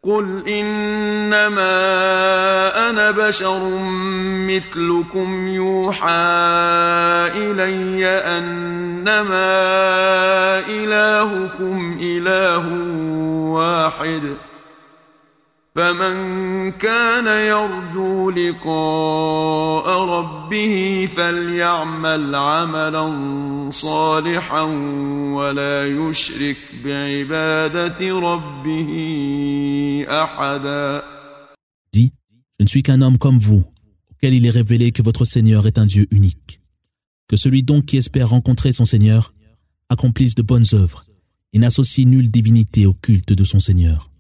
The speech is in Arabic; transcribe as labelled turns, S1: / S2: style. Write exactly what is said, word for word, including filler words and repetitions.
S1: قل إنما أنا بشر مثلكم يوحى إلي أنما إلهكم إله واحد فمن كان يرجو لقاء ربه فليعمل عملا صالحا ولا يشرك بعبادة ربه أحدا.
S2: Dis, je ne suis qu'un homme comme vous, auquel il est révélé que votre Seigneur est un Dieu unique. Que celui donc qui espère rencontrer son Seigneur accomplisse de bonnes œuvres et n'associe nulle divinité au culte de son Seigneur.